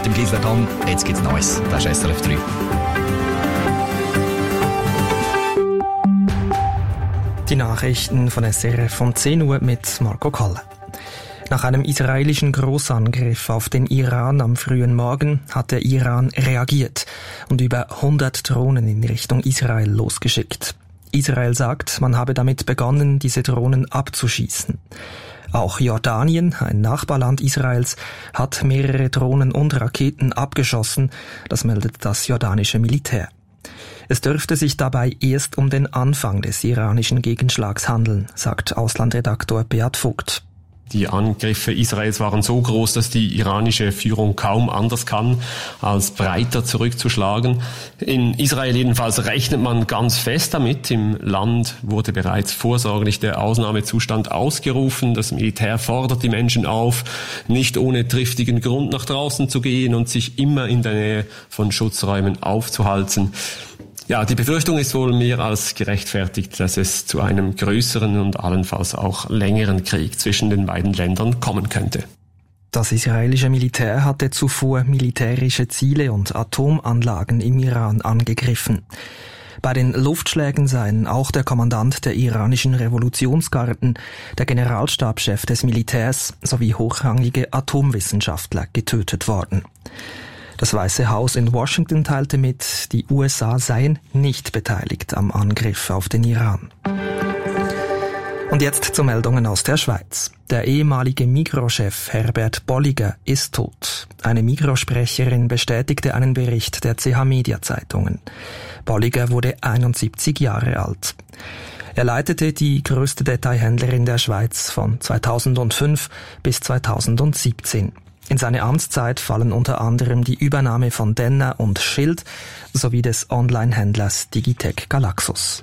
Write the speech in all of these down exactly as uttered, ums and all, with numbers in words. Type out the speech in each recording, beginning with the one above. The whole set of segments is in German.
Mit dem Gisela Tom, jetzt gibt's Neues. Das ist S R F drei. Die Nachrichten von S R F um zehn Uhr mit Marco Kalle. Nach einem israelischen Großangriff auf den Iran am frühen Morgen hat der Iran reagiert und über hundert Drohnen in Richtung Israel losgeschickt. Israel sagt, man habe damit begonnen, diese Drohnen abzuschießen. Auch Jordanien, ein Nachbarland Israels, hat mehrere Drohnen und Raketen abgeschossen, das meldet das jordanische Militär. Es dürfte sich dabei erst um den Anfang des iranischen Gegenschlags handeln, sagt Auslandredaktor Beat Vogt. Die Angriffe Israels waren so groß, dass die iranische Führung kaum anders kann, als breiter zurückzuschlagen. In Israel jedenfalls rechnet man ganz fest damit. Im Land wurde bereits vorsorglich der Ausnahmezustand ausgerufen. Das Militär fordert die Menschen auf, nicht ohne triftigen Grund nach draußen zu gehen und sich immer in der Nähe von Schutzräumen aufzuhalten. Ja, die Befürchtung ist wohl mehr als gerechtfertigt, dass es zu einem größeren und allenfalls auch längeren Krieg zwischen den beiden Ländern kommen könnte. Das israelische Militär hatte zuvor militärische Ziele und Atomanlagen im Iran angegriffen. Bei den Luftschlägen seien auch der Kommandant der iranischen Revolutionsgarden, der Generalstabschef des Militärs sowie hochrangige Atomwissenschaftler getötet worden. Das Weiße Haus in Washington teilte mit, die U S A seien nicht beteiligt am Angriff auf den Iran. Und jetzt zu Meldungen aus der Schweiz. Der ehemalige Migros-Chef Herbert Bolliger ist tot. Eine Migros-Sprecherin bestätigte einen Bericht der C H Media Zeitungen. Bolliger wurde einundsiebzig Jahre alt. Er leitete die größte Detailhändlerin der Schweiz von zweitausendfünf bis zweitausendsiebzehn. In seine Amtszeit fallen unter anderem die Übernahme von Denner und Schild sowie des Online-Händlers Digitec Galaxus.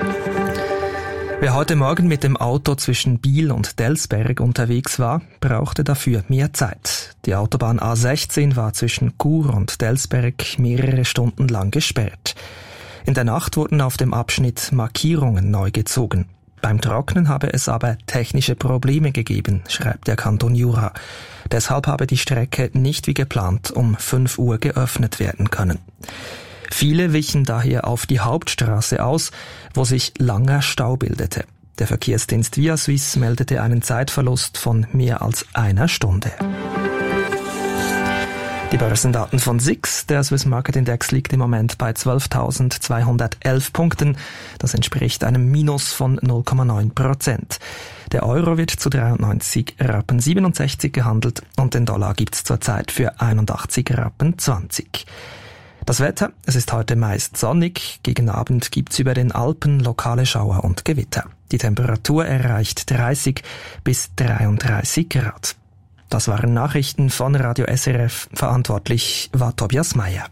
Wer heute Morgen mit dem Auto zwischen Biel und Delsberg unterwegs war, brauchte dafür mehr Zeit. Die Autobahn A sechzehn war zwischen Chur und Delsberg mehrere Stunden lang gesperrt. In der Nacht wurden auf dem Abschnitt Markierungen neu gezogen. Beim Trocknen habe es aber technische Probleme gegeben, schreibt der Kanton Jura. Deshalb habe die Strecke nicht wie geplant um fünf Uhr geöffnet werden können. Viele wichen daher auf die Hauptstraße aus, wo sich langer Stau bildete. Der Verkehrsdienst Via Suisse meldete einen Zeitverlust von mehr als einer Stunde. Die Börsendaten von S I X, der Swiss Market Index, liegt im Moment bei zwölftausendzweihundertelf Punkten. Das entspricht einem Minus von null Komma neun Prozent. Der Euro wird zu dreiundneunzig Rappen siebenundsechzig gehandelt und den Dollar gibt's zurzeit für einundachtzig Rappen zwanzig. Das Wetter, es ist heute meist sonnig, gegen Abend gibt's über den Alpen lokale Schauer und Gewitter. Die Temperatur erreicht dreißig bis dreiunddreißig Grad. Das waren Nachrichten von Radio S R F. Verantwortlich war Tobias Meyer.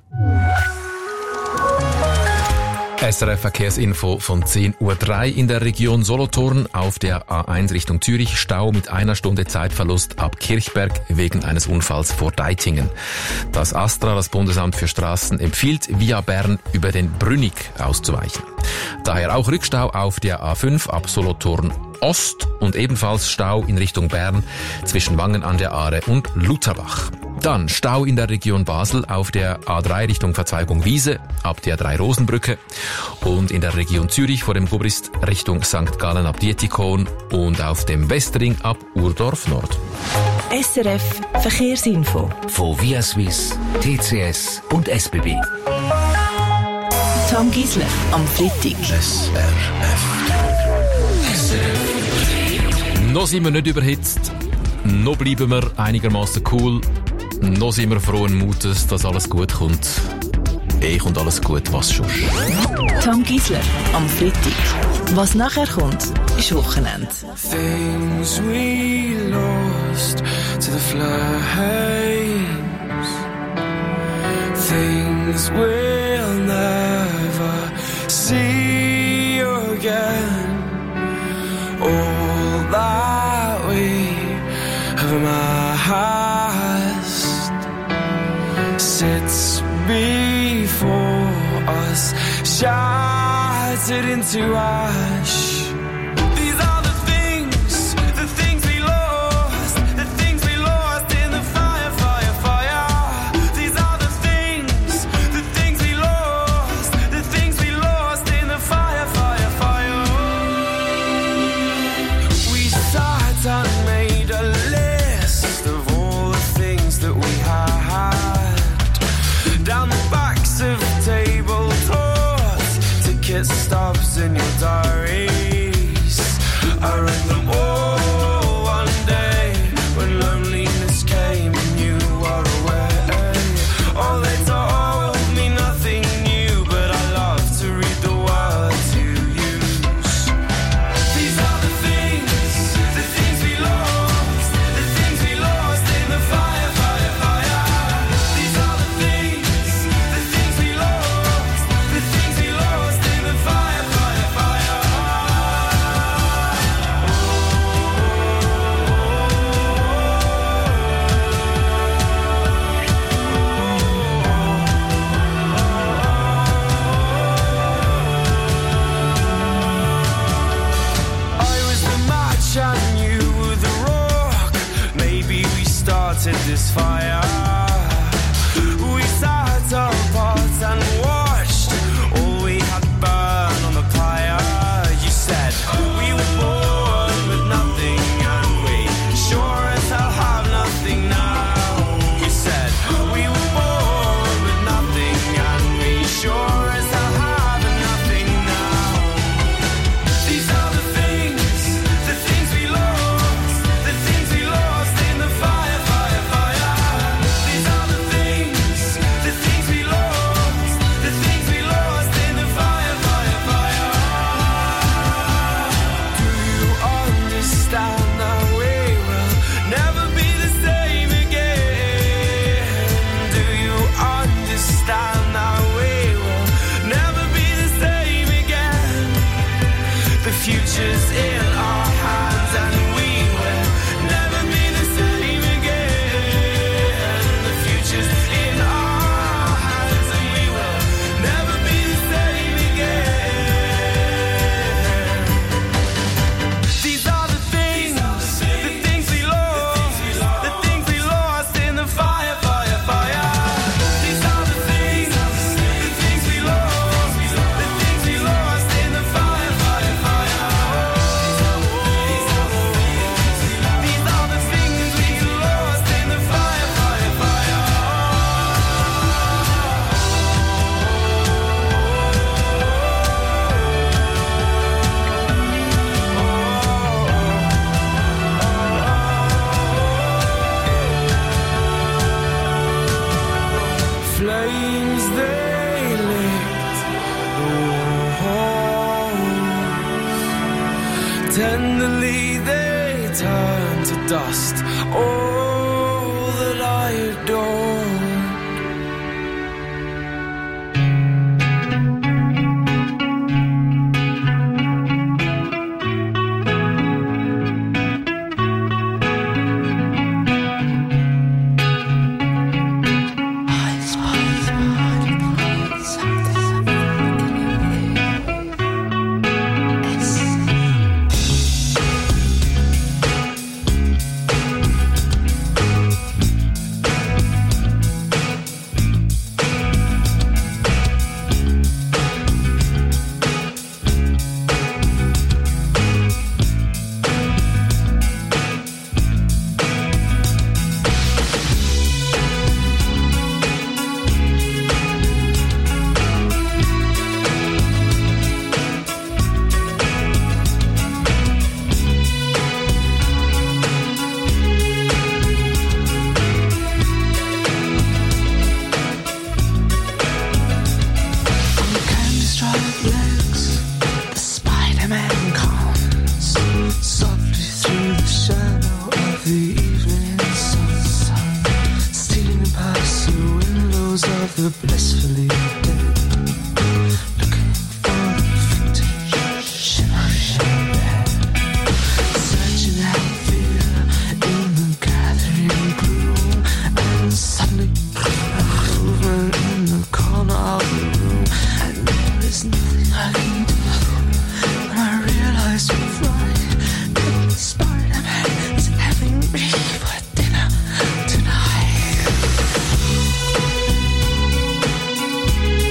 S R F Verkehrsinfo von zehn Uhr drei in der Region Solothurn auf der A eins Richtung Zürich. Stau mit einer Stunde Zeitverlust ab Kirchberg wegen eines Unfalls vor Deitingen. Das ASTRA, das Bundesamt für Straßen, empfiehlt via Bern über den Brünig auszuweichen. Daher auch Rückstau auf der A fünf ab Solothurn Ost und ebenfalls Stau in Richtung Bern zwischen Wangen an der Aare und Lutherbach. Dann Stau in der Region Basel auf der A drei Richtung Verzweigung Wiese ab der Drei-Rosen-Brücke und in der Region Zürich vor dem Gubrist Richtung Sankt Gallen ab Dietikon und auf dem Westring ab Urdorf Nord. S R F Verkehrsinfo von Via Suisse, T C S und S B B. Tom Gisler am Freitag. S R F. Noch sind wir nicht überhitzt, noch bleiben wir einigermaßen cool, noch sind wir frohen Mutes, dass alles gut kommt. Eh kommt alles gut, was schon. Tom Gisler am Freitag. Was nachher kommt, ist Wochenende. Things we lost to the flames. Things we'll never see again. All that we have amassed sits before us, shattered into ash. These are the things, the things we lost, the things we lost in the fire, fire, fire. These words in your diaries. I read them all one day when loneliness came and you were away. Oh, they told me nothing new, but I love to read the words you use. These are the things, the things we lost, the things we lost in the fire, fire, fire. These are the things, the things we lost, the things we lost in the fire, fire, fire. I was the match and you were the rock. Maybe we started this fire. We sat apart and watched all we had burn on the pyre. You said we were born with nothing and we sure as hell have nothing now. You said we were born with nothing and we sure as hell have nothing now. These are the things, the things we lost, the things we lost in the fire, fire, fire. These are the things, the things we lost, the things we lost in the fire, fire, fire. Do you understand that we will never be the same again? Do you understand that we will never be the same again? The future's in our hands and we will never be the same again. The future's in our hands and we will never be the same again. These are the things, the things we lost, the things we lost in the fire, fire, fire. These are the things, the things we lost, the things we lost in the fire, fire, fire. These are the things we lost in the fire, fire, fire. Flames they licked the walls. Tenderly they turned to dust all that I adored. The blissfully dead, looking for the footage, shimmering red, searching out fear in the gathering gloom, and suddenly over in the corner of the room, and there is nothing I can do. When I realize you're right, that Spider-Man is having me for dinner tonight.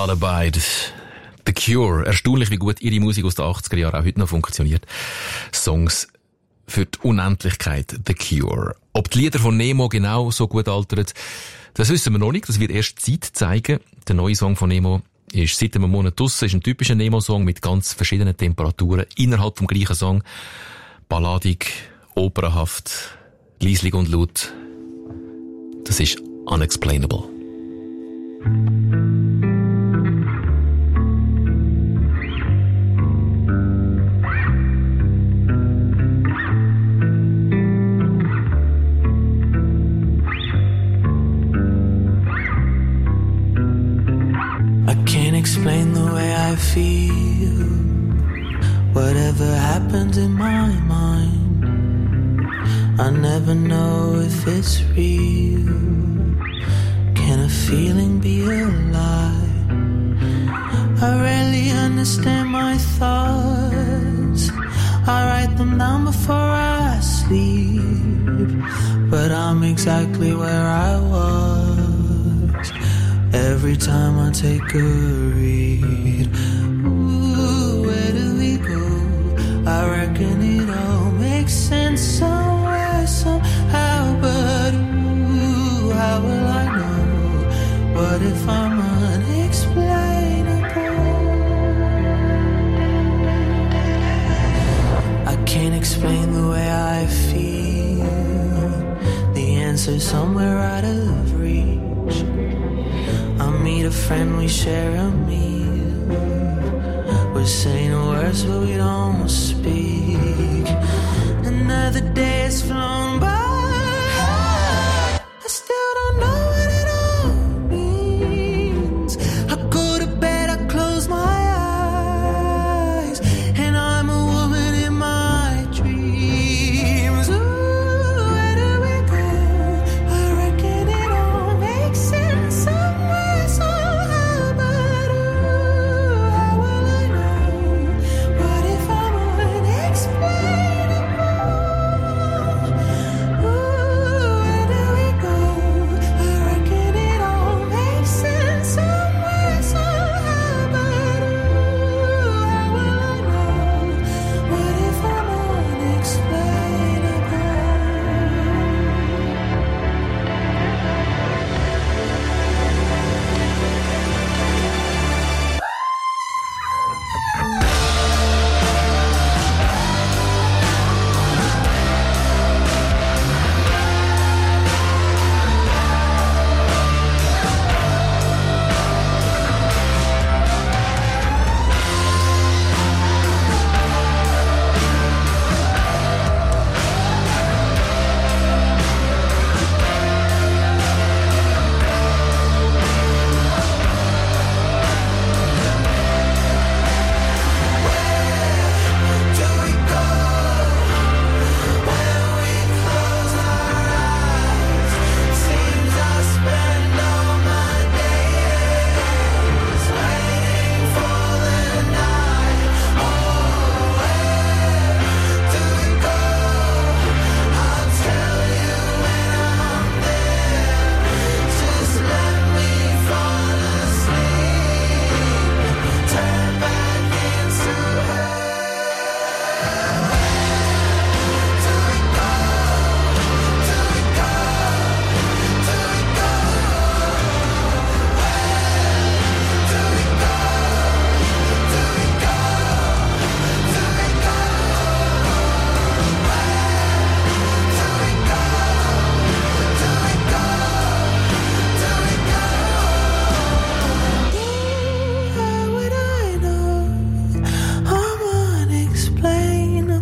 Lullaby. The Cure. Erstaunlich, wie gut ihre Musik aus den achtziger Jahren auch heute noch funktioniert. Songs für die Unendlichkeit. The Cure. Ob die Lieder von Nemo genau so gut altern, das wissen wir noch nicht. Das wird erst Zeit zeigen. Der neue Song von Nemo ist seit einem Monat draussen, ist ein typischer Nemo-Song mit ganz verschiedenen Temperaturen innerhalb vom gleichen Song. Balladig, opernhaft, leislich und laut. Das ist Unexplainable. I can't explain the way I feel. Whatever happens in my mind, I never know if it's real. Can a feeling be a lie? I rarely understand my thoughts. I write them down before I sleep, but I'm exactly where I was every time I take a read. Ooh, where do we go? I reckon it all makes sense somewhere, somehow, but ooh, how will I know? What if I'm unexplainable? I can't explain the way I feel. The answer's somewhere out of reach. I meet a friend, we share a meal. We're saying words but we don't speak. Another day has flown by. I still don't know what it all means. I go to bed, I close my eyes, and I'm a woman in my dreams. Ooh, where do we go? I reckon it all makes sense somewhere, somehow, but ooh, how will I know? What if I'm unexplainable? Ooh, where do we go? I reckon it all makes sense somewhere, somehow, but ooh, how will I know? What if I'm unexplainable? How would I know? I'm unexplainable.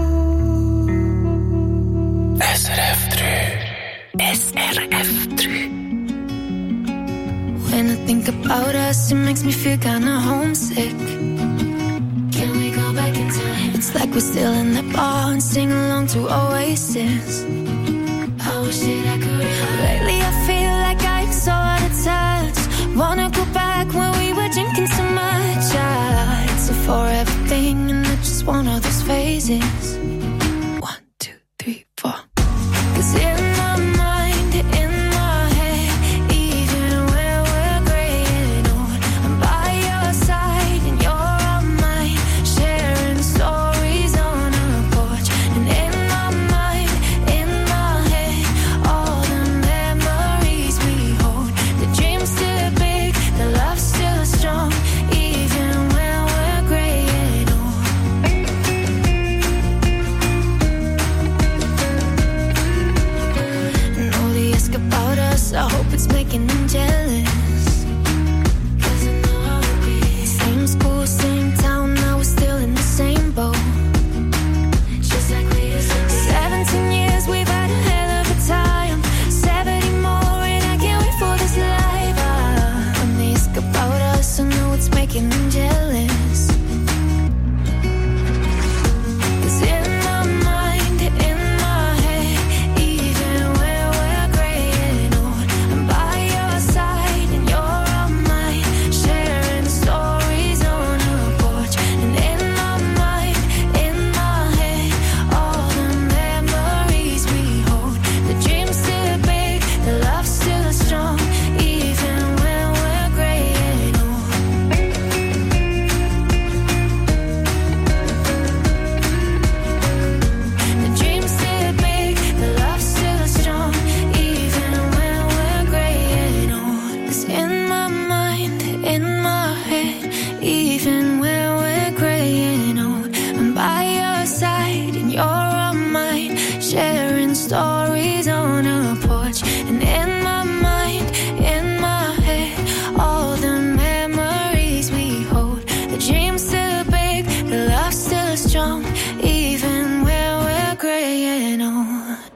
S R F drie. S R F drie. When I think about us, it makes me feel kinda homesick. Can we go back in time? It's like we're still in the bar and sing along to Oasis. I wish that I could rewind. Lately I feel like I'm so out of touch. Wanna go back when we were drinking so much. Ah, it's a forever thing and it's just one of those phases. One, two, three, four. 'Cause in my mind, in my head, even when we're grey and old, I'm by sharing stories on a porch. And in my mind, in my head, all the memories we hold. The dream's still big, the love's still strong, even when we're grey and old.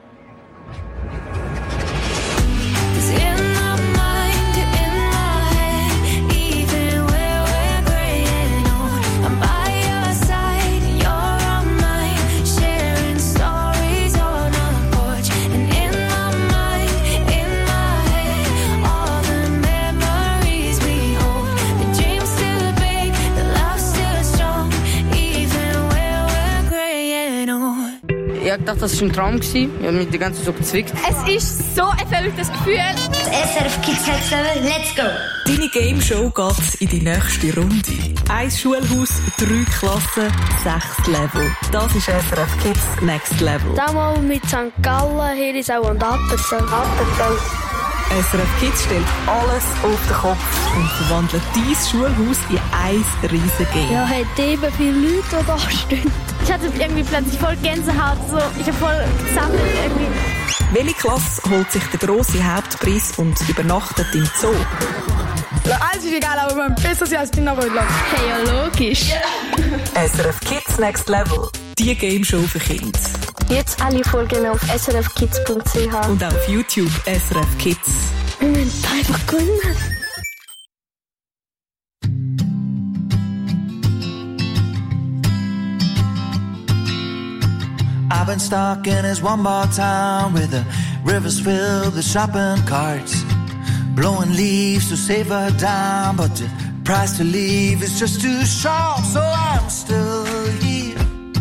Ich dachte, das war ein Traum. Ich habe mich die ganze Zeit so bezwickt. Es ist so ein verrücktes Gefühl. Das S R F Kids Next Level, let's go! Deine Gameshow geht in die nächste Runde. Ein Schulhaus, drei Klassen, sechs Level. Das ist S R F Kids Next Level. Damals mit Sankt Gallen, Herisau und Appenzell. S R F Kids stellt alles auf den Kopf und verwandelt dein Schulhaus in ein riesen Game. Ja, hat eben viele Leute, die da stehen. Ich hatte irgendwie plötzlich voll Gänsehaut, so. Ich habe voll gesammelt irgendwie. Welche Klasse holt sich den grossen Hauptpreis und übernachtet im Zoo? Ja, alles ist egal, aber man besser sein als die Nachrödler. Hey, ja, logisch. S R F Kids Next Level. Die Gameshow für Kinder. Jetzt alle Folgen auf s r f kids punkt c h. Und auf YouTube S R F Kids. Wir müssen einfach gewinnen. I've been stuck in this one bar town where the rivers fill the shopping carts, blowing leaves to save a dime, but the price to leave is just too short, so I'm still here.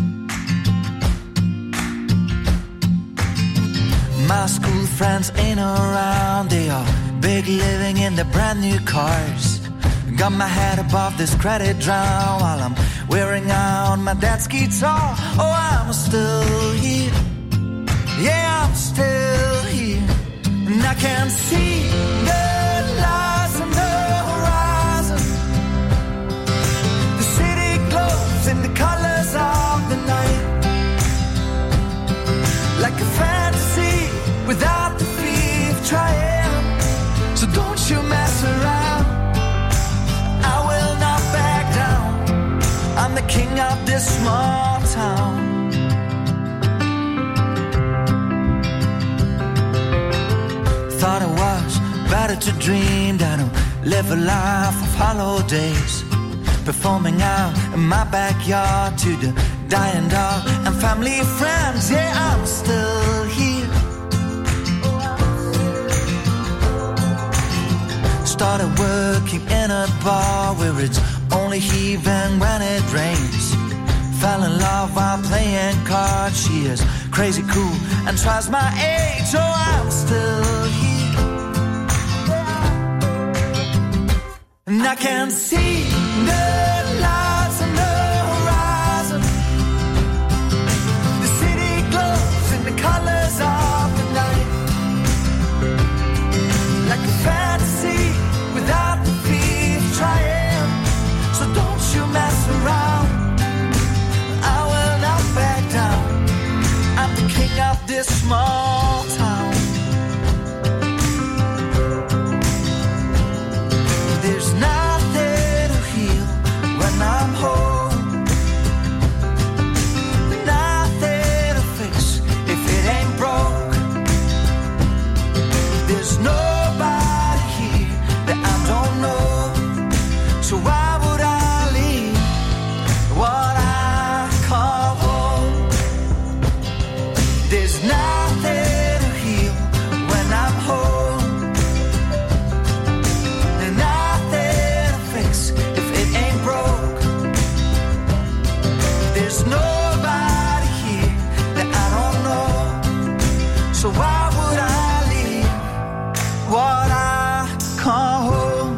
My school friends ain't around, they are big living in their brand new cars. Got my head above this credit drum while I'm wearing out my dad's guitar. Oh, I'm still here. Yeah, I'm still here. And I can see the lights on the horizon. The city glows in the colors of the night, like a fantasy without the fear of trying. So don't you mess around, I will not back down. I'm the king of this small town. Thought it was better to dream than to live a life of holidays, performing out in my backyard to the dying dog and family friends. Yeah, I'm still here. Started working in a bar where it's only heaving when it rains. Fell in love while playing cards. She is crazy cool and twice my age, so I'm still here. And I can see the lights on the horizon. The city glows in the colors of the night, like a fantasy without the fear of trying. So don't you mess around, I will not back down. I'm the king of this small town. There's nothing to heal when I'm home, nothing to fix if it ain't broke. There's nobody here that I don't know, so why would I leave what I call home? There's nothing to heal when I'm home, and nothing to fix if it ain't broke. There's nobody here that I don't know, so why would I leave what I call home?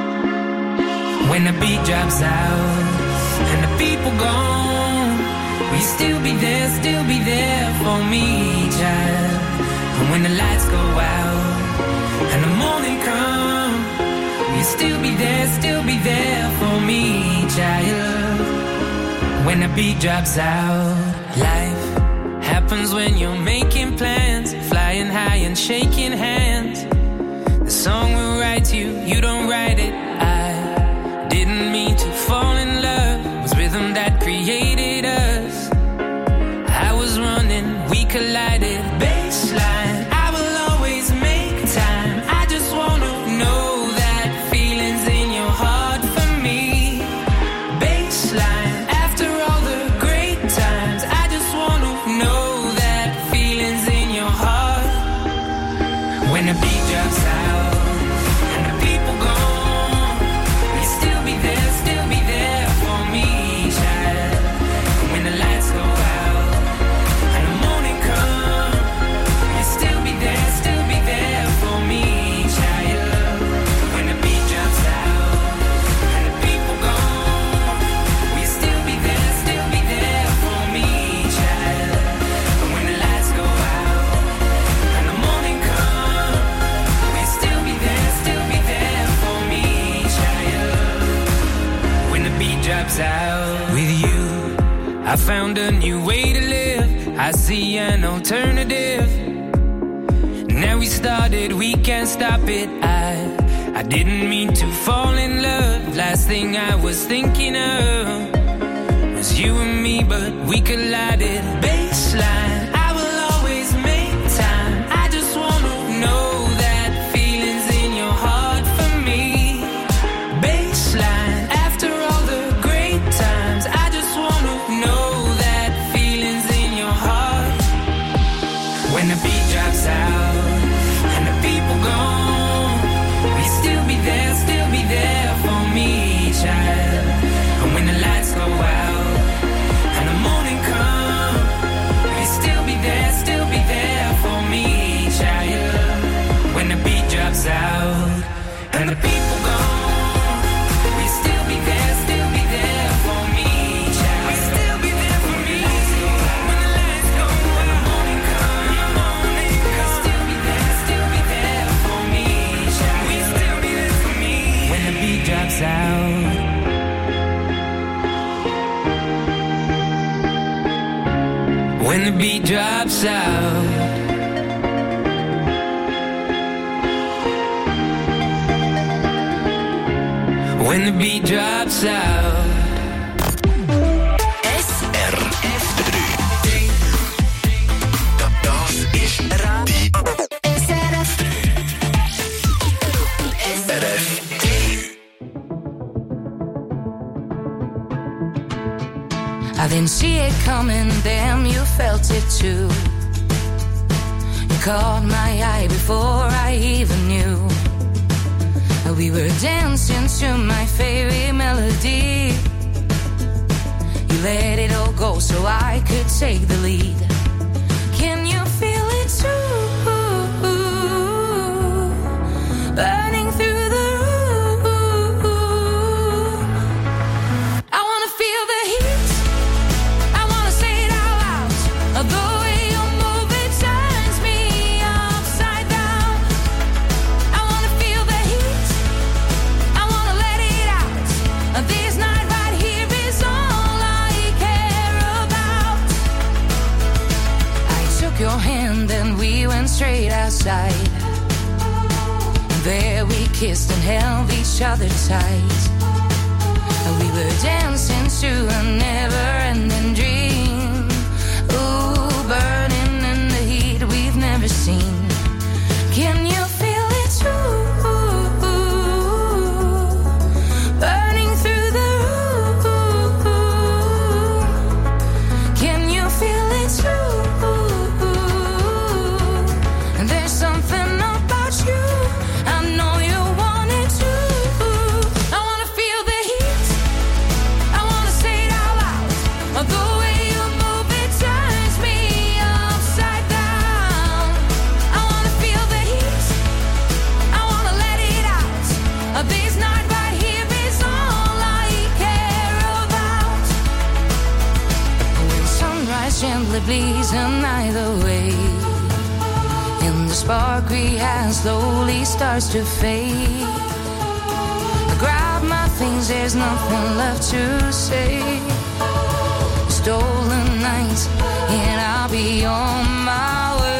When the beat drops out and the people gone, we you still be there, still be there for me, child? And when the lights go out and the morning comes, will you still be there, still be there for me, child? When the beat drops out, life happens when you're making plans, flying high and shaking hands. The song will write you, you don't write it. I didn't mean to fall in love. It was rhythm that created us. I was running, we collided. Baseline, I will always make time. I just wanna know that feelings in your heart for me. Baseline, after all the great times, I just wanna know that feelings in your heart. When the beat drops out and the people gone, will you still be there, still be there for me, child? When the lights go out and the morning comes, will you still be there, still be there for me, child? When the beat drops out and the people gone, will you still be there, still be there for me, child? When the lights go out and the morning comes, will you still be there, still be there for me, child? When the beat drops out. With you, I found a new way to live. I see an alternative. Now we started, we can't stop it. I, I didn't mean to fall in love. Last thing I was thinking of was you and me, but we collided. Baseline, I will always make time. I just wanna know that feelings in your heart for me. Baseline, after all the great times, I just wanna know that feelings in your heart. When the beat drops out and the people gone, will you still be there, still be there for me, child? And when the lights go out and the morning comes, will you still be there, still be there for me, child? When the beat drops out and the people gone, will you still be there, still be there for me, child? Will you still be there for me? When the lights go out and the morning comes, will you still be there, still be there for me, child? Will you still be there for me? When the beat drops out. When the beat drops out. When the beat drops out. S R F drie. Das ist Radio S R F S R F drie. I didn't see it coming, damn, you felt it too. You caught my eye before I even knew. We were dancing to my favorite melody. You let it all go so I could take the lead. Can you feel it too? Burning through the room. I wanna feel the heat. I wanna say it out loud. The way you move it turns me upside down. I wanna feel the heat. I wanna let it out. This night right here is all I care about. I took your hand and we went straight outside. There we kissed and held each other tight. We were dancing to a never-ending dream. Ooh, burning in the heat we've never seen. Can you feel it too? Burning through the room. Can you feel it too? There's something about you. I know you want it too. I wanna feel the heat. I wanna say it out loud. The way reason either way. And the spark we had slowly starts to fade. I grab my things, there's nothing left to say. Stolen nights, and I'll be on my way.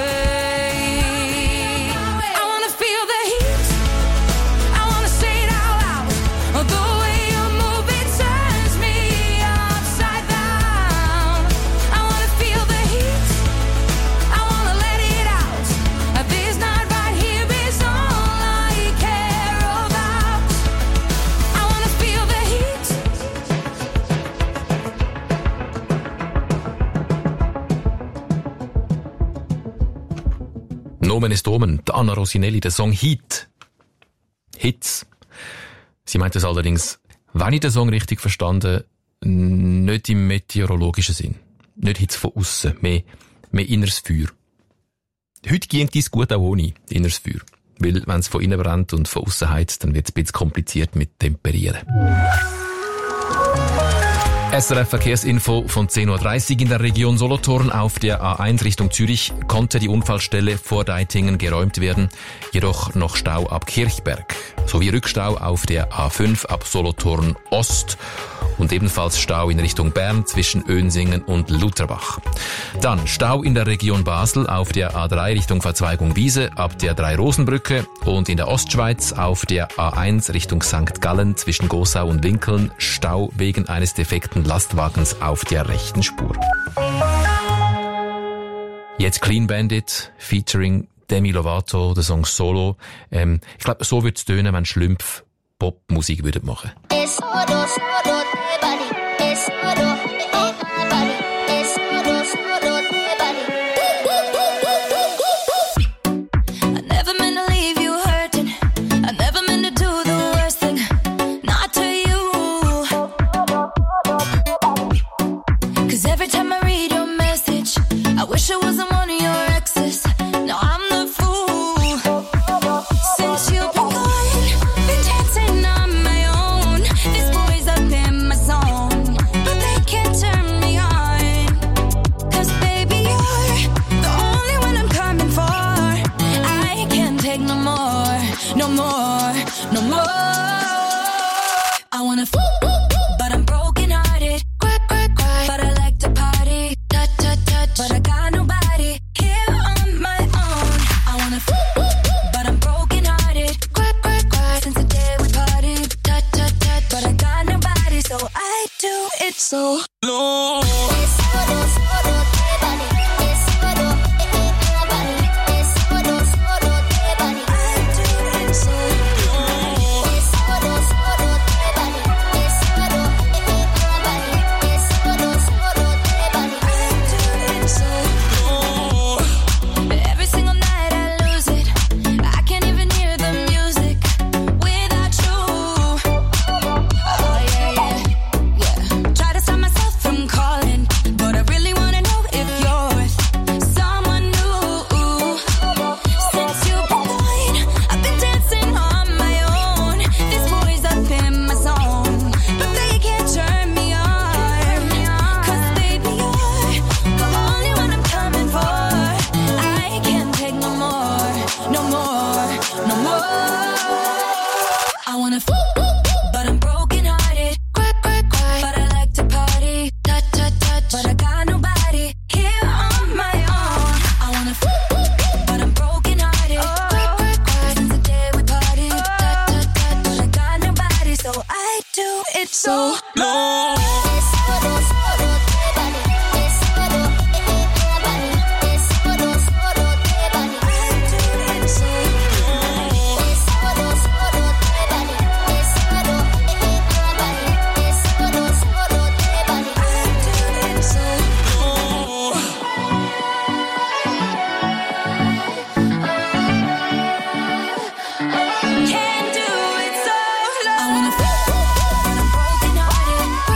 I wanna feel the heat, I wanna say it out loud. The way you move it turns me upside down. I wanna feel the heat, I wanna let it out. This night right here is all I care about. I wanna feel the heat. Nomen ist Omen, Anna Rosinelli, der Song Heat. Hits. Sie meint es allerdings, wenn ich den Song richtig verstanden, nicht im meteorologischen Sinn. Nicht Hits von aussen, mehr, mehr inneres Feuer. Heute ging es gut auch ohne inneres Feuer. Weil, wenn es von innen brennt und von aussen heizt, dann wird es ein bisschen kompliziert mit Temperieren. S R F Verkehrsinfo von zehn Uhr dreißig in der Region Solothurn. Auf der A eins Richtung Zürich konnte die Unfallstelle vor Deitingen geräumt werden, jedoch noch Stau ab Kirchberg, sowie Rückstau auf der A fünf ab Solothurn Ost und ebenfalls Stau in Richtung Bern zwischen Önsingen und Lutherbach. Dann Stau in der Region Basel auf der A drei Richtung Verzweigung Wiese ab der Drei-Rosen-Brücke und in der Ostschweiz auf der A eins Richtung Sankt Gallen zwischen Gossau und Winkeln Stau wegen eines defekten Lastwagens auf der rechten Spur. Jetzt Clean Bandit featuring Demi Lovato, der Song Solo. Ähm, ich glaube, so würde es tönen, wenn Schlümpf Popmusik würden machen. Wish I wasn't one of your exes. No, I'm the fool. Since you've been gone, been dancing on my own. This boy's up in my zone, but they can't turn me on. Cause baby, you're the only one I'm coming for. I can't take no more, no more, no more. I wanna f***, but I'm broken hearted. Cry, cry, cry, but I like to party. Touch, touch, touch, but I got nobody here on my own. I wanna f***, but I'm broken hearted. Cry, cry, cry, since the day we parted. Touch, touch, touch, but I got nobody, so I do it so low. So low. Can do it so low. I wanna feel, but I'm broken hearted.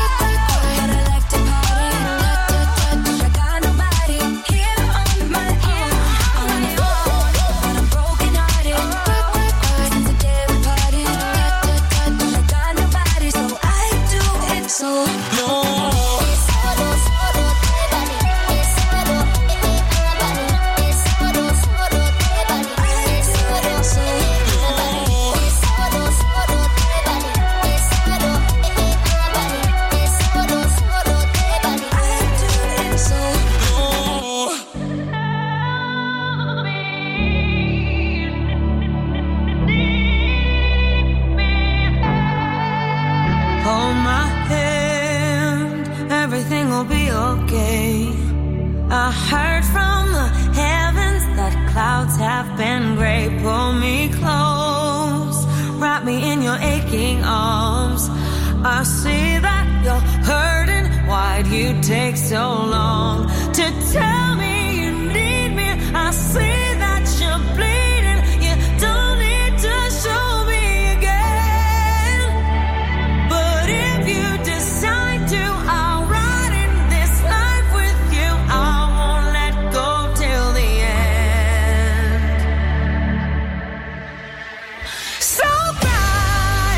I heard from the heavens that clouds have been gray. Pull me close, wrap me in your aching arms. I see that you're hurting. Why'd you take so long to tell me you need me? I see that you're bleeding. You don't need to show me again. But if you decide to, I'll ride in this life with you. I won't let go till the end. So cry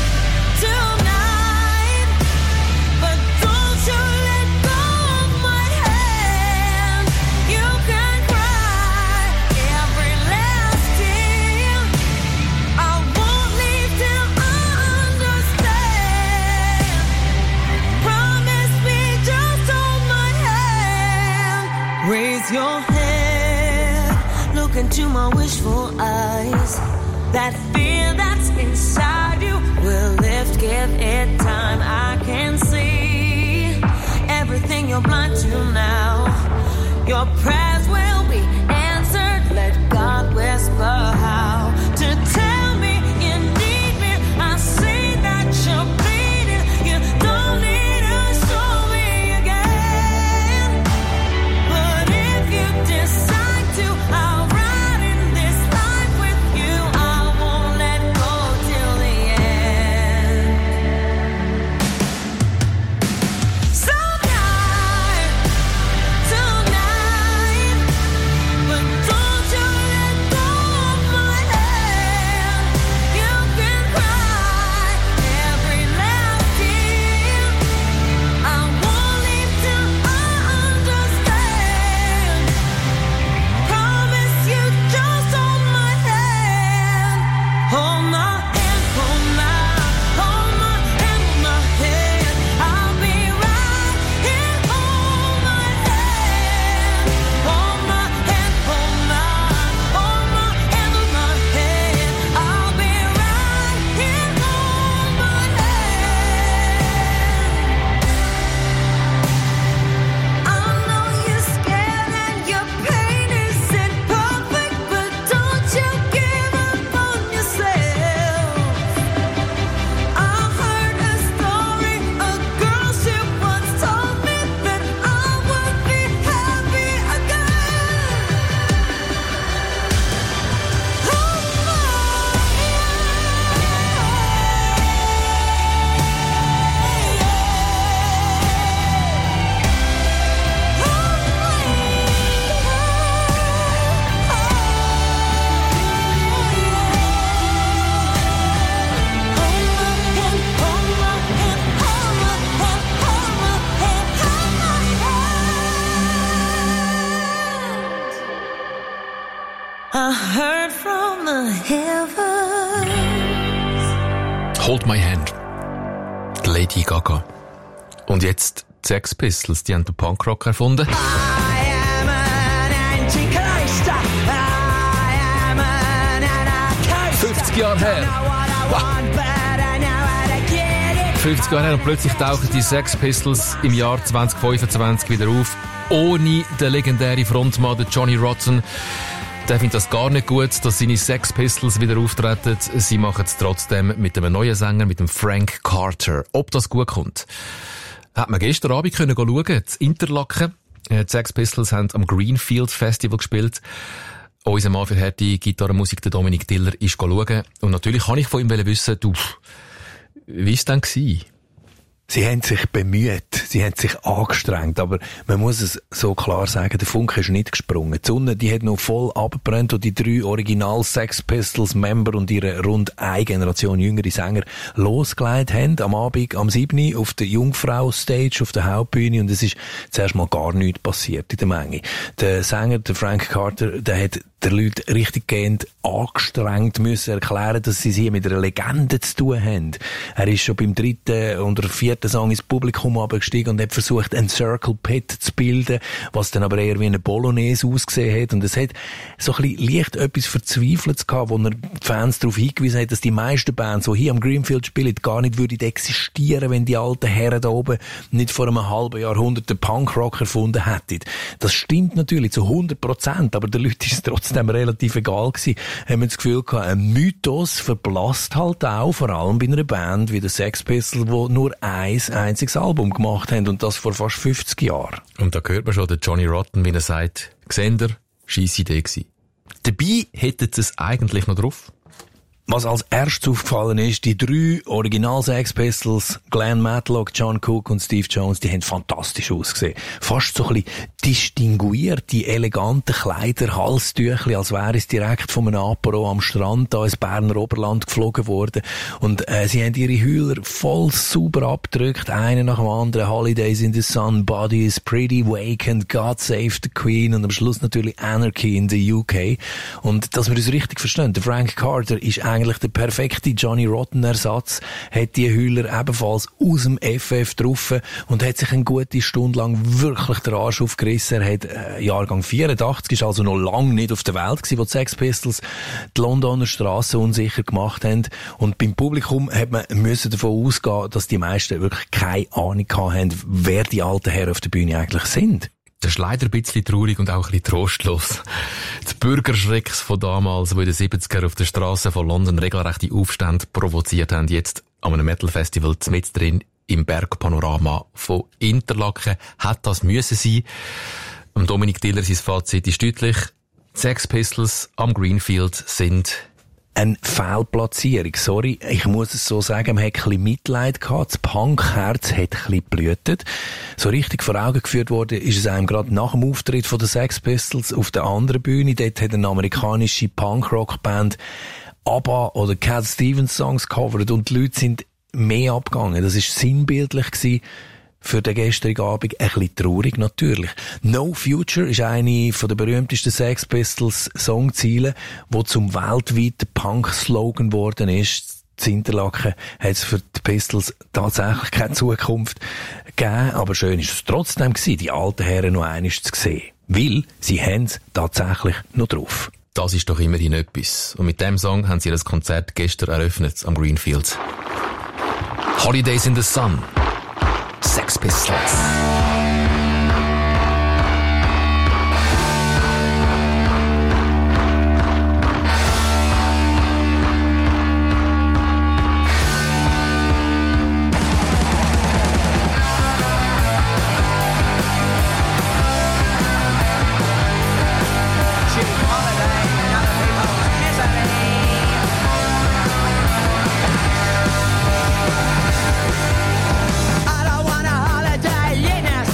tonight, but don't you let go of my hand. You can cry every last tear. I won't leave till I understand. Promise me, just hold my hand. Raise your head, look into my wishful eyes. That fear that's inside you will lift, give it time. I can see everything you're blind to now. Your prayers will be answered. Let God whisper how to tell me you need me. I see that you're bleeding. You don't need to show me again. But if you decide to, I'll ride in this life with you. I won't let go till the end. So die tonight, but don't you let go of my hand. You can cry every last tear. I won't leave till I understand. Promise you, just hold my hand. Hold my hand, hold my, hold my hand, hold my hand. I'll be right here. Hold my hand, hold my hand, hold my, hold my hand, hold my hand. I'll be right here. Hold my hand. I know you're scared and your pain isn't perfect, but don't you give up on yourself. I heard a story, a girl she once told me that I would be happy again. Hold my I heard from the heavens. Hold My Hand. Die Lady Gaga. Und jetzt die Sex Pistols, die haben den Punkrock erfunden. fünfzig Jahre her. fünfzig Jahre her und plötzlich tauchen die Sex Pistols im Jahr zwanzig fünfundzwanzig wieder auf. Ohne den legendären Frontmann, den Johnny Rotten. Der findet das gar nicht gut, dass seine Sex Pistols wieder auftreten. Sie machen es trotzdem mit einem neuen Sänger, mit dem Frank Carter. Ob das gut kommt, hat man gestern Abend können schauen, in Interlaken. Die Sex Pistols haben am Greenfield Festival gespielt. Unser Mann für harte Gitarrenmusik, der Dominik Diller, ist schauen. Und natürlich kann ich von ihm wissen, du, wie war es denn gewesen? Sie haben sich bemüht, sie haben sich angestrengt, aber man muss es so klar sagen, der Funke ist nicht gesprungen. Die Sonne, die hat noch voll abgebrannt und die drei Original Sex Pistols Member und ihre rund eine Generation jüngere Sänger losgelegt haben am Abend am sieben auf der Jungfrau-Stage auf der Hauptbühne und es ist zuerst mal gar nichts passiert in der Menge. Der Sänger, der Frank Carter, der hat der Leute richtig gehend angestrengt müssen erklären, dass sie es hier mit einer Legende zu tun haben. Er ist schon beim dritten oder vierten vierten Song ins Publikum abgestiegen und hat versucht, einen Circle Pit zu bilden, was dann aber eher wie eine Bolognese ausgesehen hat. Und es hat so ein bisschen leicht etwas Verzweifeltes gehabt, wo er die Fans darauf hingewiesen hat, dass die meisten Bands, die hier am Greenfield spielen, gar nicht würden existieren, wenn die alten Herren da oben nicht vor einem halben Jahrhundert den Punkrock erfunden hätten. Das stimmt natürlich zu hundert Prozent, aber den Leuten ist es trotzdem relativ egal gewesen. Haben wir das Gefühl gehabt, ein Mythos verblasst halt auch, vor allem bei einer Band wie den Sex Pistols, die nur ein einziges Album gemacht haben und das vor fast fünfzig Jahren. Und da hört man schon, der Johnny Rotten, wie er sagt, «Gesender, scheisse Idee gewesen». Dabei hätten sie es eigentlich noch drauf. Was als erstes aufgefallen ist, die drei Original Sex Pistols, Glenn Matlock, John Cook und Steve Jones, die haben fantastisch ausgesehen. Fast so ein bisschen distinguierte, elegante Kleider, Halstüchli, als wäre es direkt von einem Apero am Strand da ins Berner Oberland geflogen worden. Und äh, sie haben ihre Hühler voll sauber abgedrückt, einen nach dem anderen, Holidays in the Sun, Body is Pretty, Wake and God Save the Queen und am Schluss natürlich Anarchy in the U K. Und dass wir uns richtig verstehen, der Frank Carter ist eigentlich der perfekte Johnny Rotten-Ersatz, hat die Hühler ebenfalls aus dem F F getroffen und hat sich eine gute Stunde lang wirklich den Arsch aufgerissen. Er hat äh, Jahrgang vierundachtzig, ist also noch lange nicht auf der Welt gewesen, wo die Sex Pistols die Londoner Strassen unsicher gemacht haben. Und beim Publikum hat man müssen davon ausgehen, dass die meisten wirklich keine Ahnung haben, wer die alten Herren auf der Bühne eigentlich sind. Das ist leider ein bisschen traurig und auch ein bisschen trostlos. Die Bürgerschrecks von damals, die in den siebzigern auf der Straße von London regelrechte Aufstände provoziert haben, jetzt an einem Metal-Festival mit drin im Bergpanorama von Interlaken, hat das müssen sein. Dominik Diller, sein Fazit ist deutlich. Die Sex Pistols am Greenfield sind eine Fehlplatzierung. Sorry, ich muss es so sagen, man hat ein bisschen Mitleid gehabt. Das Punkherz hat ein bisschen geblutet. So richtig vor Augen geführt worden ist es einem gerade nach dem Auftritt von den Sex Pistols auf der anderen Bühne. Dort hat eine amerikanische Punkrock-Band ABBA oder Cat Stevens Songs gecovert und die Leute sind mehr abgegangen. Das war sinnbildlich gewesen. Für den gestrigen Abend ein bisschen traurig natürlich. No Future ist eine von der berühmtesten Sex Pistols Songziele, die zum weltweiten Punk-Slogan geworden ist. In Interlaken hat es für die Pistols tatsächlich keine Zukunft gegeben, aber schön ist es trotzdem gewesen, die alten Herren noch einmal zu sehen. Weil sie haben es tatsächlich noch drauf. Das ist doch immerhin etwas. Und mit dem Song haben sie das Konzert gestern eröffnet am Greenfield. Holidays in the Sun. Sex Pistols. I don't want a holiday in a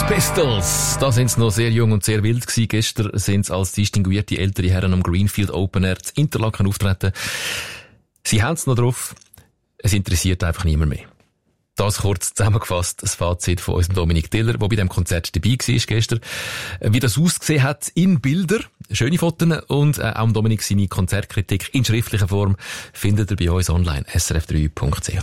Pistols, da sind sie noch sehr jung und sehr wild gewesen. Gestern sind sie als distinguierte ältere Herren am Greenfield Open Air zu Interlaken auftreten. Sie haben es noch drauf, es interessiert einfach niemand mehr. Das kurz zusammengefasst, das Fazit von unserem Dominik Tiller, der bei diesem Konzert dabei war gestern. Wie das ausgesehen hat in Bilder, schöne Fotos und äh, auch Dominik seine Konzertkritik in schriftlicher Form findet ihr bei uns online, s r f drei punkt c h.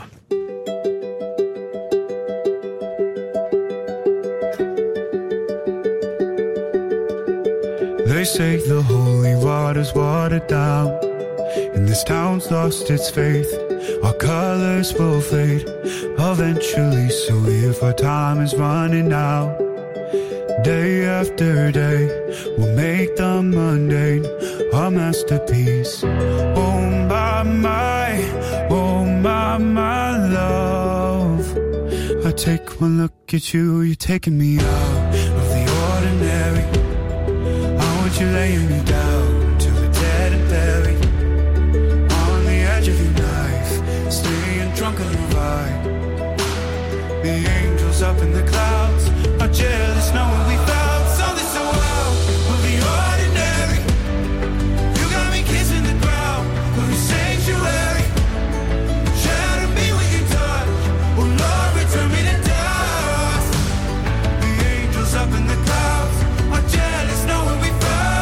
They say the holy water's watered down, and this town's lost its faith. Our colors will fade eventually, so if our time is running out, day after day, we'll make the mundane our masterpiece. Oh my, my, oh my, my love, I take one look at you, you're taking me out of the ordinary. You're laying me down to a dead and buried on the edge of your knife, staying drunk on your vibe. The angels up in the clouds are jealous knowing we found something so out of the ordinary. You got me kissing the ground of your sanctuary. Shadow me when you touch, oh Lord, return me to dust. The angels up in the clouds are jealous knowing we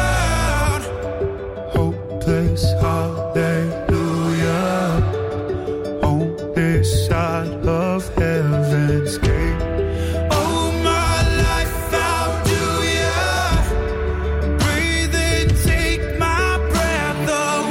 hallelujah, on this side of heaven's gate. Oh, my life found you, yeah. Breathe in, take my breath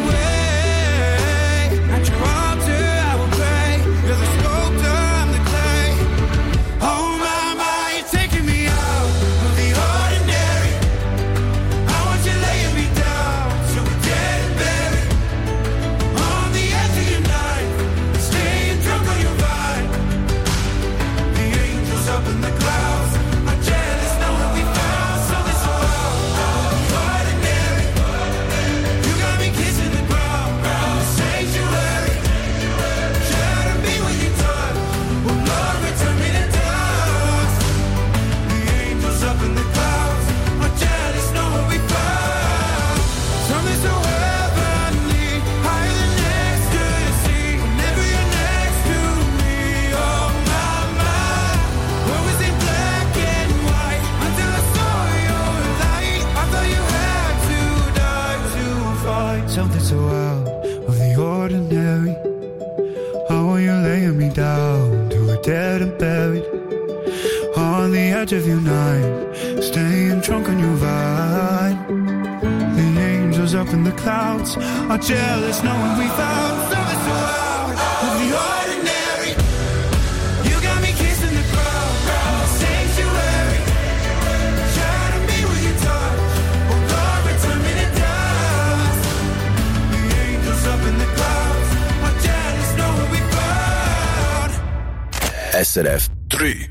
away. At your altar I will pray. You're the sculptor, I'm the clay. Oh, my, my, you're taking me out of the ordinary. I want you laying me down so we're dead and buried. On the edge of your knife, staying drunk on your vibe. The angels up in the clouds are jealous knowing we found something so out of the ordinary. You got me kissing the ground, the sanctuary. Shadow me when you touch, oh Lord, return me to dust. The angels up in the clouds are jealous knowing we found something so heavenly, higher than ecstasy. Whenever you're next to me, oh my, my. What was in black and white until I saw your light? I thought you had to die to fight something so out of the ordinary. How are you laying me down to a dead and buried? On the edge of your night, staying drunk on your vibe. The angels up in the clouds are jealous knowing we found something so out of the ordinary. You got me kissing the ground, the sanctuary. Shadow me when you touch, oh Lord, return me to dust. The angels up in the clouds are jealous knowing we found. S R F drei.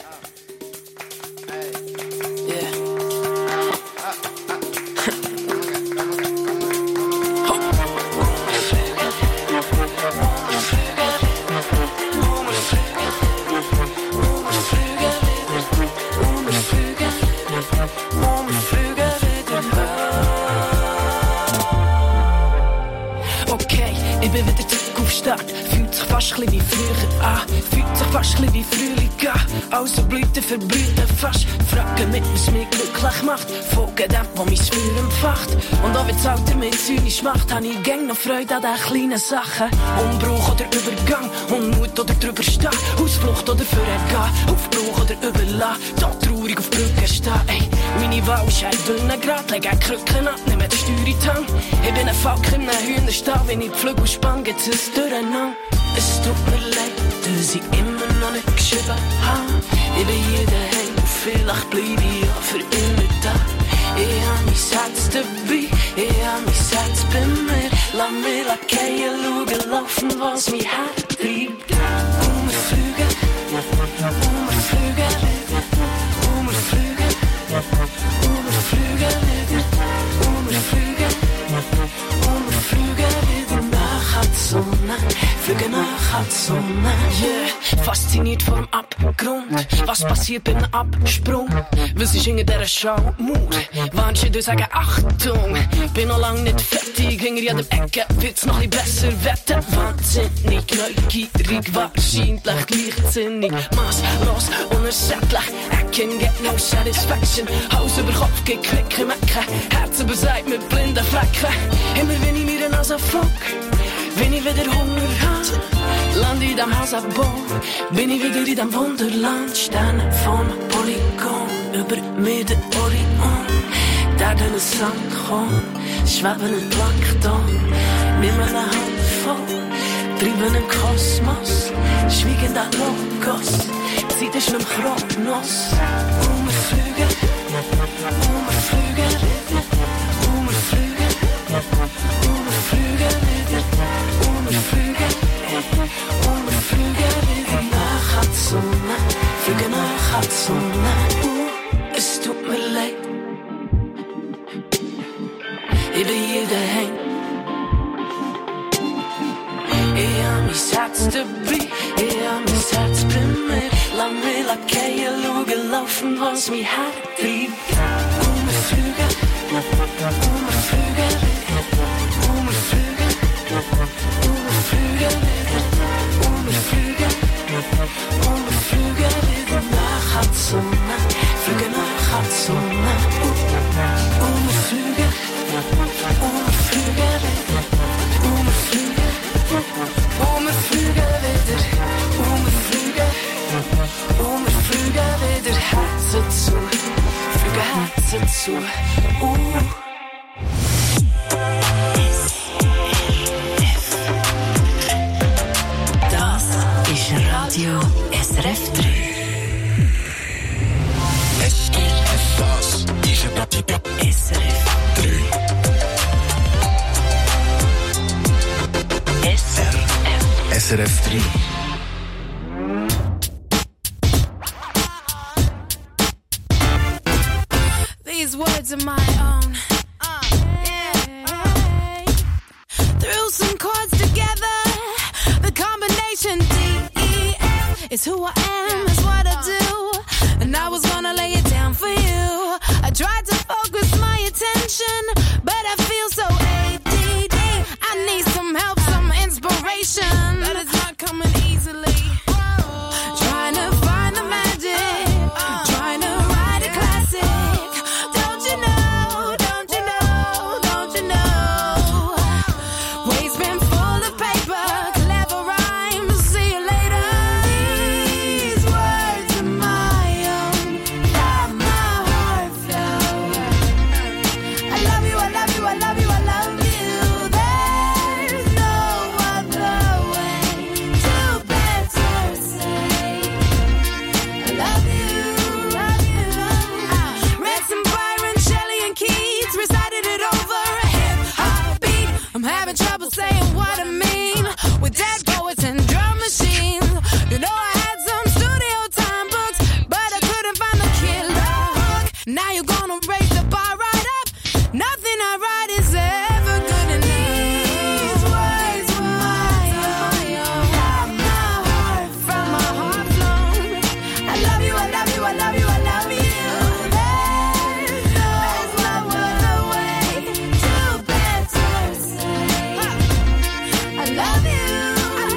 Okay, ich bin wieder zurück auf Start. Fühlt sich fast ein bisschen wie früher an. Fühlt sich fast ein bisschen wie Frühling an. Also Blüten verbrüten fast. Fragen mit, was mich glücklich macht. Folgen dem, was mein Feuer entfacht. Und auch wenn das Alter mir zynisch macht, habe ich gäng noch Freude an den kleinen Sachen. Umbruch oder Übergang, Unmut oder drüber stehen. Ausflucht oder vorgehen, Aufbruch oder überlassen. Da traurig auf Brücken stehen, ey. Meine Wahl ist ein dünner Grat, leg ein Krücken ab, nimm den Steuer in die Hand. Ich bin ein Falk in einem Hühnerstall, wenn ich die Flügel spann, geht's es durcheinander. Es tut mir leid, dass ich immer noch nicht geschrieben habe. Ich bin hier daheim und vielleicht bleibe ich ja für immer da. Ich hab mein Herz dabei, ich hab mein Herz bei mir. Lass mich fallen, schauen, laufen, was mein Herz treibt. Und wir fliegen, und wir fliegen, und wir fliegen, und wir fliegen wieder, und wir fliegen, und wir fliegen wieder nach der Sonne. fliegen nach an die Sonne. Yeah, fasziniert vom Abgrund. Was passiert beim Absprung? Was ist hinter dieser Schaumauer? Manche die sagen Achtung, bin noch lang nicht fertig. Hinter jeder Ecke wird's noch ein bisschen besser wetten. Wahnsinnig, neugierig, wahrscheinlich gleichsinnig. Masslos, unersättlich, I can get no satisfaction. Haus über Kopf, geklicke, mecken. Herz überseit mit blinden Flecken. Immer wenn ich mir eine Nase frag, wenn ich wieder Hunger hab, land in dem Hasabon, bin ich wieder in dem Wunderland. Sterne vom Polygon, über mir der Orion. Der durch den Sand kommt, schweben im Plankton. Nimm eine Hand voll, treiben im Kosmos, schweigen der Logos. Zeit ist nicht im Chronos. Und wir fliegen, und wir fliegen, und wir fliegen, und wir fliegen wieder, und wir fliegen, und wir fliegen wieder nach an die Sonne, fliegen nach an die Sonne. Uh, es tut mir leid, ich bin hier daheim. Ich hab mein Herz dabei, ich hab mein Herz bei mir. Lass mich Lakaien schauen, laufen, was mich hertreibt. Und wir fliegen, und wir fliegen, und wir fliegen, und wir fliegen wieder, und wir fliegen, und wir fliegen wieder nach an die Sonne, fliegen nach an die Sonne. Und wir fliegen, und wir fliegen wieder, und wir fliegen, und wir fliegen wieder, und wir fliegen, und wir fliegen wieder Herzen zu, fliegen Herzen zu. Uh. Das ist Radio S R F drei. S R F, das ist Radio S R F drei. S R F. S R F drei. These words are my own. Uh, yeah. Threw some chords together. The combination D E F is who I am, is what I do. And I was gonna lay it down for you. I tried to focus my attention, but I feel so A D D. I need some help, some inspiration. That is not coming easily. Trying to find the magic. Trying to write a classic. Don't you know, don't you know, don't you know? Waves been full of paper, clever rhymes. See you later. These words are my own. Let my heart flow. I love you, I love you, I love you, I love you. There's no other way to better say I love you, love you. I read some Byron, Shelley, and Keats, recited it over a hip hop beat. I'm having trouble saying what I mean with dead poets and drum machines. You know I had some studio time books, but I couldn't find the killer hook. Now you're gonna raise the bar right up. Nothing I write is ever good enough. These words were my own. Got my heart from my heart flown. I love you, I love you, I love you, I love you. There's no other way to better say I love you, I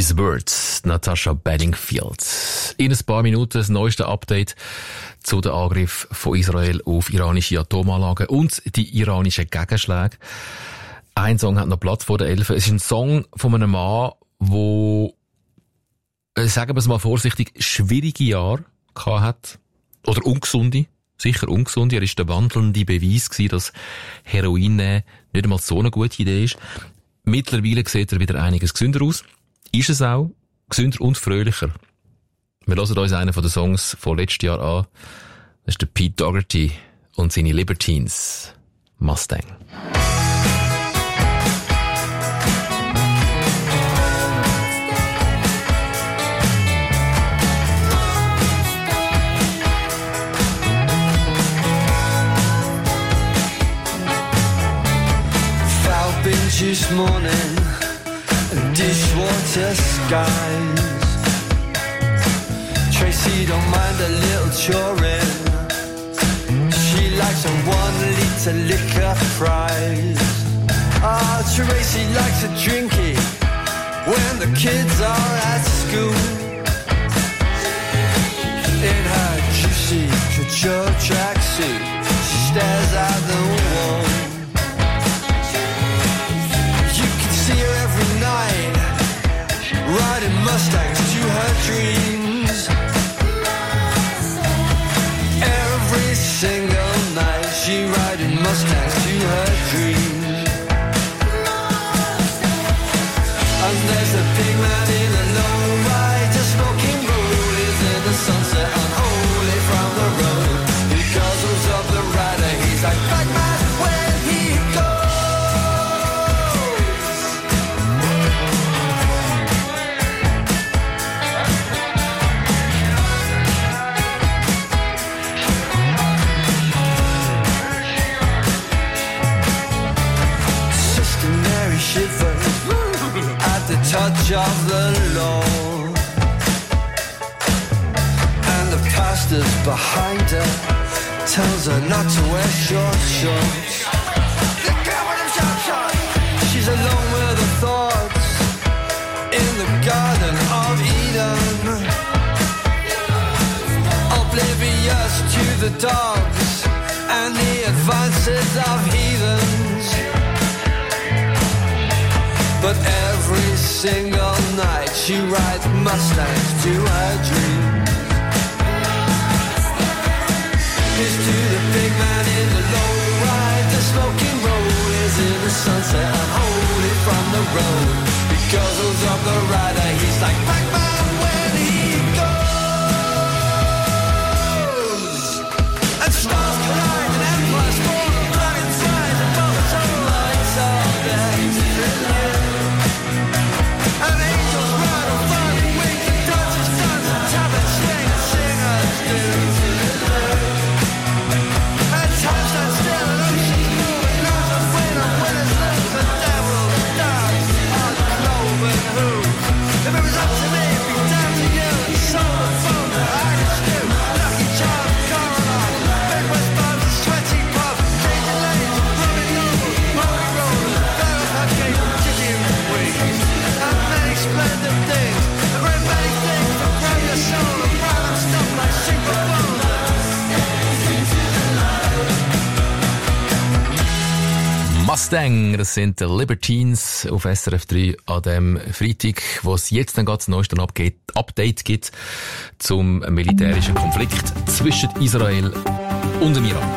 These Words, Natasha Bedingfield. In ein paar Minuten das neueste Update zu den Angriff von Israel auf iranische Atomanlagen und die iranischen Gegenschläge. Ein Song hat noch Platz vor der Elfen. Es ist ein Song von einem Mann, der, sagen wir es mal vorsichtig, schwierige Jahre gehabt hat. Oder ungesunde. Sicher ungesunde. Er war der wandelnde Beweis gewesen, dass Heroin nehmen nicht einmal so eine gute Idee ist. Mittlerweile sieht er wieder einiges gesünder aus. Ist es auch. Gesünder und fröhlicher. Wir hören uns einen von den Songs von letztes Jahr an. Das ist der Pete Doherty und seine Libertines. Mustang. Juice morning, dishwater skies. Tracy don't mind a little choring. She likes a one litre liquor fries. Ah, Tracy likes a drinky when the kids are at school. In her juicy couture tracksuit, she stares at the wall. See her every night, riding Mustangs to her dreams. Every single night, she riding Mustangs to her dreams. And there's the big man in a low rider, smoking rollers in the sunset, unholy from the road. He guzzles up the rider, he's like, "Bad man, where he goes." At the touch of the law, and the pastor's behind her tells her not to wear short shorts. She's alone with her thoughts in the Garden of Eden, oblivious to the dogs and the advances of heathens. But every single night she rides Mustangs to her dreams. Here's to the big man in the low ride, the smoking rollers in the sunset, unholy from the road. He guzzles up the rider, he's like, "Black man, when he goes." And stars collide and empires fall, blood inside the boats and lights of there. And angels ride on fiery wings, and dancers dance, and tablets swing, and singers do. And time stands still, and oceans move, and lose and win, and winners lose, and devils dance on cloven hooves. If it was up to me, it'd be down to you, and soul and phone that I could stew. Lucky Charm, Caroline, Big West Bob's sweaty pub, changing lanes, rubbing nobles, rolling rollers, Barrel Hurricane, Gideon Wings. And many splendid things, a great many things to prime your soul and prime and stuff like super bone. Mustang, das sind die Libertines auf S R F drei an dem Freitag, wo es jetzt ein ganz neues Update gibt zum militärischen Konflikt zwischen Israel und dem Iran.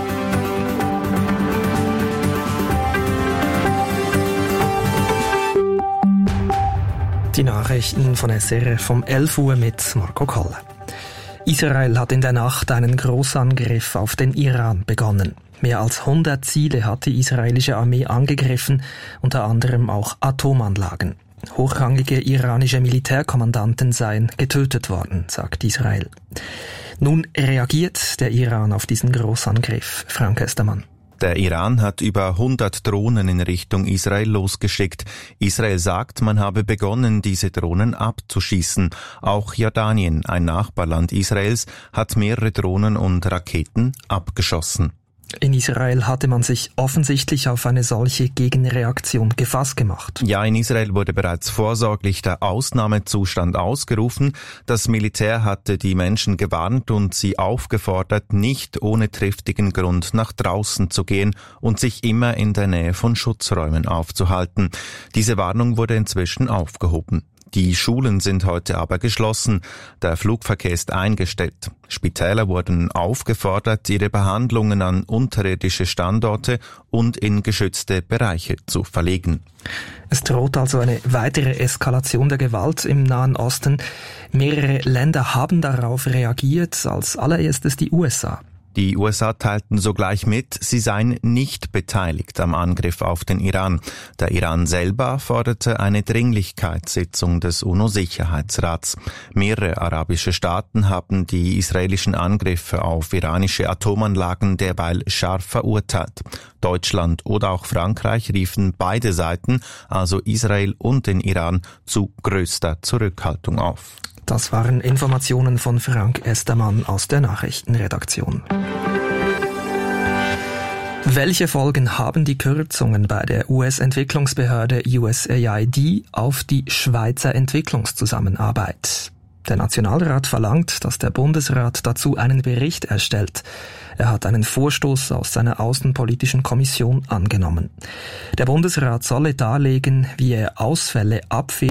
Die Nachrichten von S R F um elf Uhr mit Marco Kolle. Israel hat in der Nacht einen Großangriff auf den Iran begonnen. Mehr als hundert Ziele hat die israelische Armee angegriffen, unter anderem auch Atomanlagen. Hochrangige iranische Militärkommandanten seien getötet worden, sagt Israel. Nun reagiert der Iran auf diesen Großangriff. Frank Estermann. Der Iran hat über hundert Drohnen in Richtung Israel losgeschickt. Israel sagt, man habe begonnen, diese Drohnen abzuschießen. Auch Jordanien, ein Nachbarland Israels, hat mehrere Drohnen und Raketen abgeschossen. In Israel hatte man sich offensichtlich auf eine solche Gegenreaktion gefasst gemacht. Ja, in Israel wurde bereits vorsorglich der Ausnahmezustand ausgerufen. Das Militär hatte die Menschen gewarnt und sie aufgefordert, nicht ohne triftigen Grund nach draußen zu gehen und sich immer in der Nähe von Schutzräumen aufzuhalten. Diese Warnung wurde inzwischen aufgehoben. Die Schulen sind heute aber geschlossen. Der Flugverkehr ist eingestellt. Spitäler wurden aufgefordert, ihre Behandlungen an unterirdische Standorte und in geschützte Bereiche zu verlegen. Es droht also eine weitere Eskalation der Gewalt im Nahen Osten. Mehrere Länder haben darauf reagiert, als allererstes die U S A. Die U S A teilten sogleich mit, sie seien nicht beteiligt am Angriff auf den Iran. Der Iran selber forderte eine Dringlichkeitssitzung des UNO-Sicherheitsrats. Mehrere arabische Staaten haben die israelischen Angriffe auf iranische Atomanlagen derweil scharf verurteilt. Deutschland oder auch Frankreich riefen beide Seiten, also Israel und den Iran, zu größter Zurückhaltung auf. Das waren Informationen von Frank Estermann aus der Nachrichtenredaktion. Welche Folgen haben die Kürzungen bei der U S-Entwicklungsbehörde U S A I D auf die Schweizer Entwicklungszusammenarbeit? Der Nationalrat verlangt, dass der Bundesrat dazu einen Bericht erstellt. Er hat einen Vorstoß aus seiner Außenpolitischen Kommission angenommen. Der Bundesrat solle darlegen, wie er Ausfälle abfedern